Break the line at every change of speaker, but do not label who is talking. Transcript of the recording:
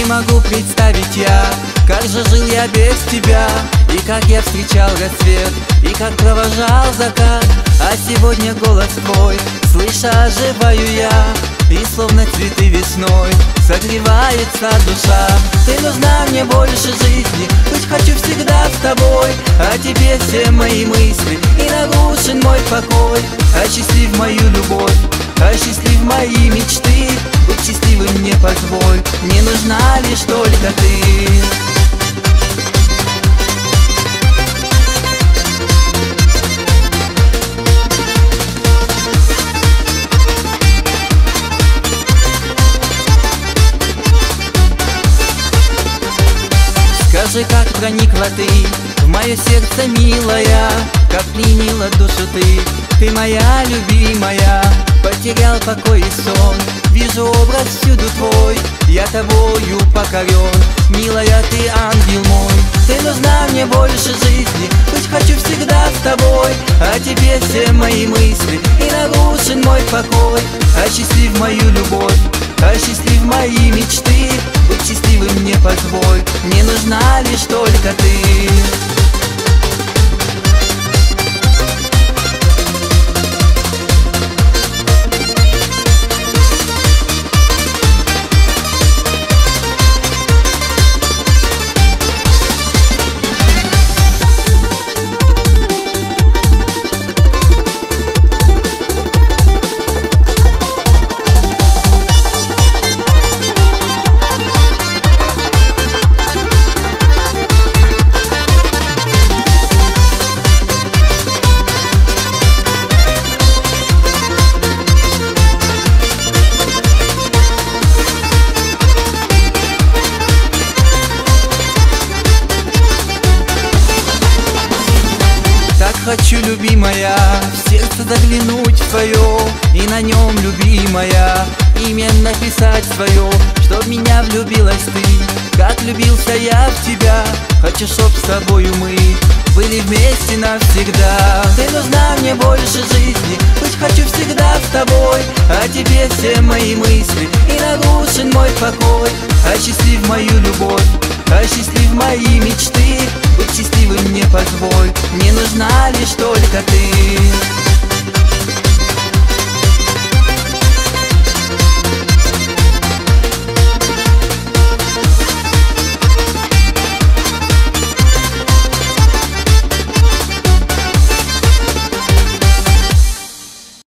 могу представить я, как же жил я без тебя, и как я встречал рассвет, и как провожал закат. А сегодня голос твой, слыша, оживаю я, и словно цветы весной согревается душа. Ты нужна мне больше жизни, быть хочу всегда с тобой. О тебе все мои мысли, и нарушен мой покой. Осчастлив мою любовь, осчастлив мои мечты. Быть счастливым мне позволь, мне нужна лишь только ты. Скажи, как проникла ты в мое сердце, милая, как пленила душу ты. Ты моя любимая, потерял покой и сон. Вижу образ всюду твой, я тобою покорен. Милая, ты ангел мой, ты нужна мне больше жизни. Быть хочу всегда с тобой, о тебе все мои мысли, и нарушен мой покой. Осчастлив мою любовь, осчастлив мои мечты. Быть счастливым мне позволь, мне нужна лишь только ты. Хочу, любимая, в сердце заглянуть в твое, и на нем, любимая, имя написать свое, чтоб меня влюбилась ты, как влюбился я в тебя. Хочу, чтоб с тобою мы были вместе навсегда. Ты нужна мне больше жизни, быть хочу всегда с тобой. О тебе все мои мысли, и нарушен мой покой. Осчастлив мою любовь, осчастлив мои мечты. Быть счастливым мне позволь, мне нужна лишь только ты.